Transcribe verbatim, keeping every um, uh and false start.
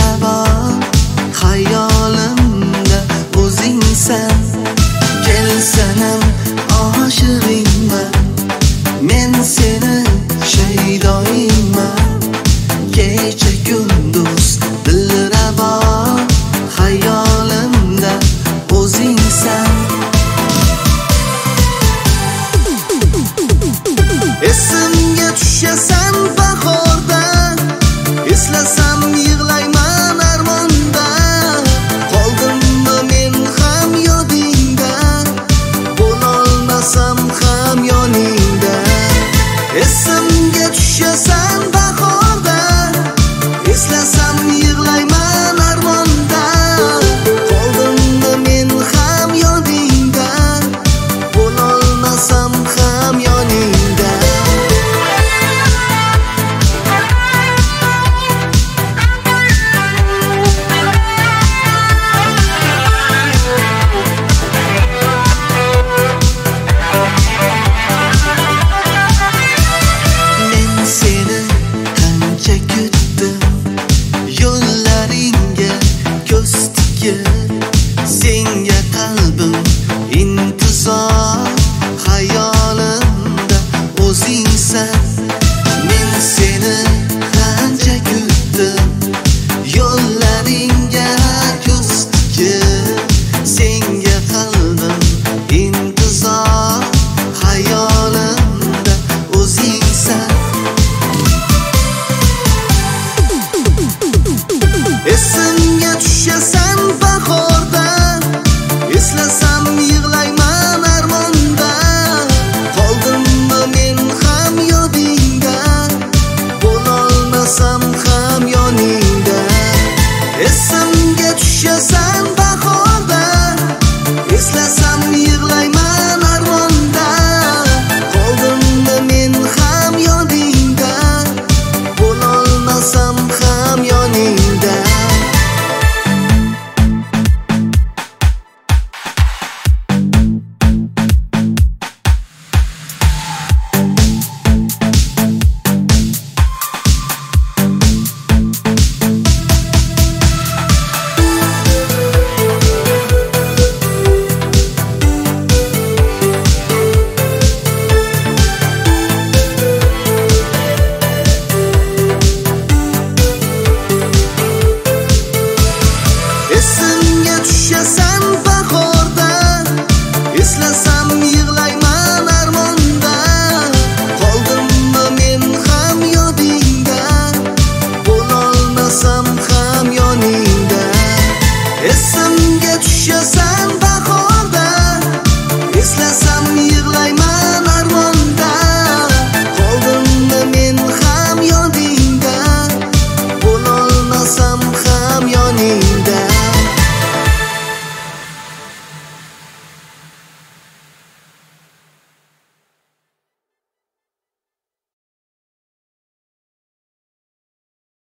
dilrabo xayolimda o'zingsan. Kelsanam oshig'ingman, men seni shaydoyingman. Kecha kunduz dilrabo xayolimda o'zingsan. Esimga tushasan bahorda, eslasam yig'layman armonda. Qoldimmi men ham yodingda, bo'lolmasam ham yoningda. Esimga tushasan bahorda, eslasam yig'layman armonda. Qoldimmi men ham yodingda, bo'lolmasam ham yoningda. Senga qalbim intizor, xayolimda o'zingsan. Men seni qancha kutdim, yo'llaringga ko'z tikib. Senga qalbim intizor, xayolimda o'zingsan. Esimga tushasan bahorda, eslasam yig'layman armonda. Qoldimmi men ham yodingda, bo'lolmasam ham yoningda. Esimga tushasan